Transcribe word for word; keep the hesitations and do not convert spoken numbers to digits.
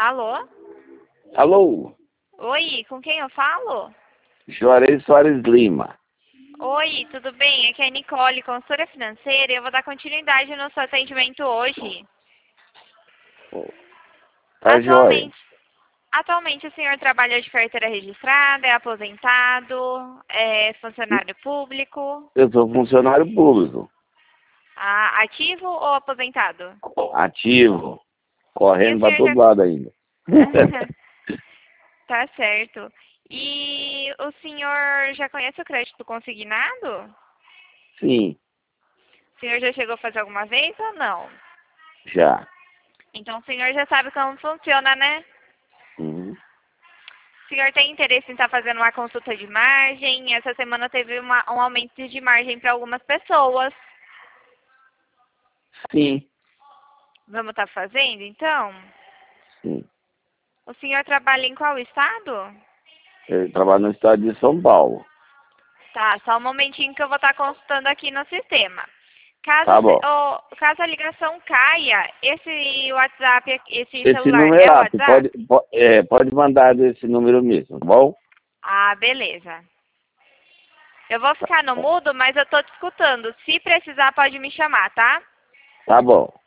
Alô? Alô? Oi, com quem eu falo? Juarez Soares Lima. Oi, tudo bem? Aqui é a Nicole, consultora financeira, e eu vou dar continuidade no seu atendimento hoje. Tá joia. Atualmente, atualmente o senhor trabalha de carteira registrada, é aposentado, é funcionário público, Eu sou funcionário público. ah, ativo ou aposentado? Ativo. E o Correndo pra senhor todo já... lado ainda. Tá certo. E o senhor já conhece o crédito consignado? Sim, O senhor já chegou a fazer alguma vez ou não? já. Então o senhor já sabe como funciona, né? Uhum. O senhor tem interesse em estar fazendo uma consulta de margem? Essa semana teve uma, um aumento de margem para algumas pessoas. Sim, Vamos estar fazendo, então? sim. O senhor trabalha em qual estado? Eu trabalho no estado de São Paulo. Tá, só um momentinho que eu vou estar consultando aqui no sistema. Caso, Tá se- bom. ô, caso a ligação caia, esse WhatsApp, esse Esse celular número é é o apto. Pode, WhatsApp? po- é, pode mandar desse número mesmo, tá bom? Ah, beleza. Eu vou ficar no mudo, mas eu tô te escutando. Se precisar, pode me chamar, tá? Tá bom.